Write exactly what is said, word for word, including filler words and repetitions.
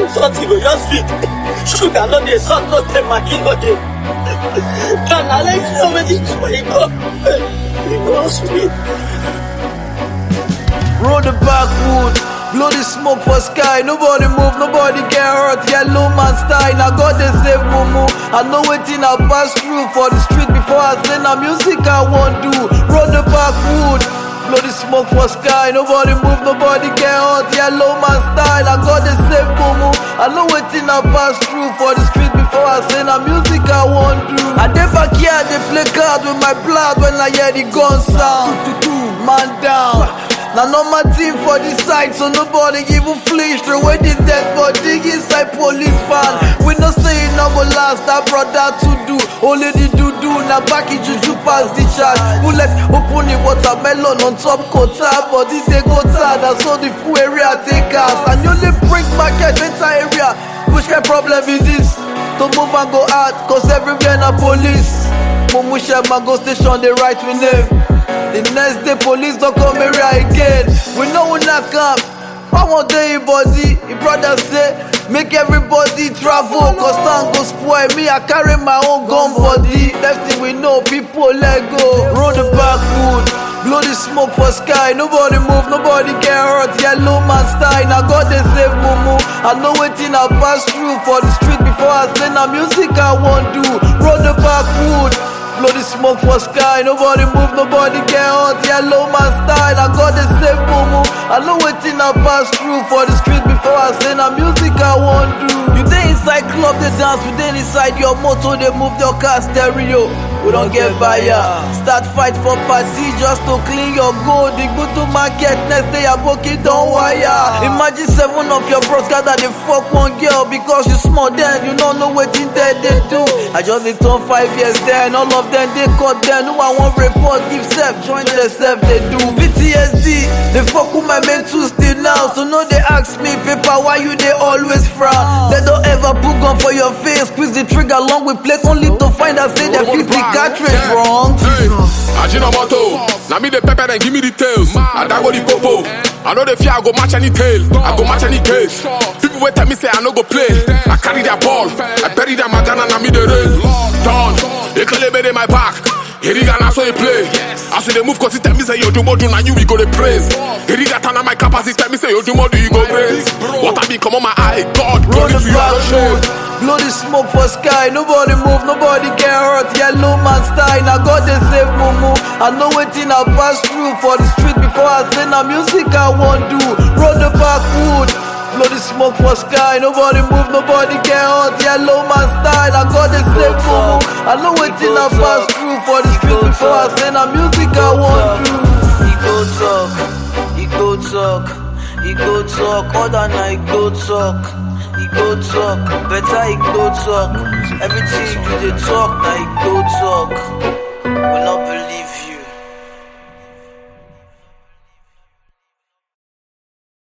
something go just fit. Sugar no dey, salt no dey, maggi no dey. Can I let you know wetin you go? You go sweet. Roll the backwood, blow the smoke for sky. Nobody move, nobody get hurt. Yellow man style, now God they save Mumu. I know wetin I pass through for the street before I say na music I want do. Roll the backwood, blow the smoke for sky. Nobody move, nobody get hurt. Yellow man style, now God they save Mumu. I know wetin I pass through for the street before I say na music I want do. I dey back here, they play cards with my blood when I hear the gun sound. Man down. Now no my team for the side, so nobody even flinch. Throw away the dead body inside police van. We no say it no go last, that brother to do. Only the do do, now back it juju pass the charge. Bullet open the watermelon on top quota, but this they go tired. That's all the full area take us. And you only bring market enter area. Which kind problem is this? To move and go out, cause everywhere na police. Mumusha go station, they write with name. The next day police don't come here again. We know we not come. I want the body. The brother say make everybody travel, cause time go spoil me. I carry my own gun body. That's thing we know, people let go. Roll the backwood, blow the smoke for sky. Nobody move, nobody get hurt. Yellow man style, now God they save Mumu. I know wetin I pass through for the street before I say na music I want do. Roll the backwood, blow the smoke for sky. Nobody move, nobody get hurt. Yellow man style, I got the same Mumu. I know wetin I pass through for the street before I say na music I want do. You dey inside club, they dance. We dey inside your motor, they move your car stereo. We don't get buyer. Start fight for party just to clean your gold. The go to market next day, your pocket don't wire. Imagine seven of your bros gather they fuck one girl because you small then you don't know what in there they do. I just did turn five years then all of them they caught them. No I won't report, give self, join themselves they do. P T S D, they fuck with my mental still now. So no they ask me paper why you they always frown. They don't ever put gun for your face, squeeze the trigger long with plate only to find out say they fifty cartridge wrong. Hey, Ajinomoto, now me the pepper and give me the tails. I go the popo. I know the fear I go match any tail. I go match any case. People wait tell me say I no go play. I carry their ball. I bury their magana and me the rain. Done. They call it my back. Heriga na so they play. As they move cause it tell me say you do more do now you we go the praise. Heriga tana my capacity tell me say you do more do you go praise. What I be come on my eye, God, Roll glory the to your shade. blow the smoke for sky. Nobody move, nobody get hurt. Yellow man style, now God they save Mumu. I know wetin I pass through for the street before I say na music I want do. Roll the backwood, blow the smoke for sky. Nobody move, nobody get hurt. Yellow man style, now God they save Mumu. I know wetin I pass through for the street before I say na music I want do. He go talk, he go talk, he go talk, other night he go talk, he go talk, better he go talk, everything you dey talk, now he go talk.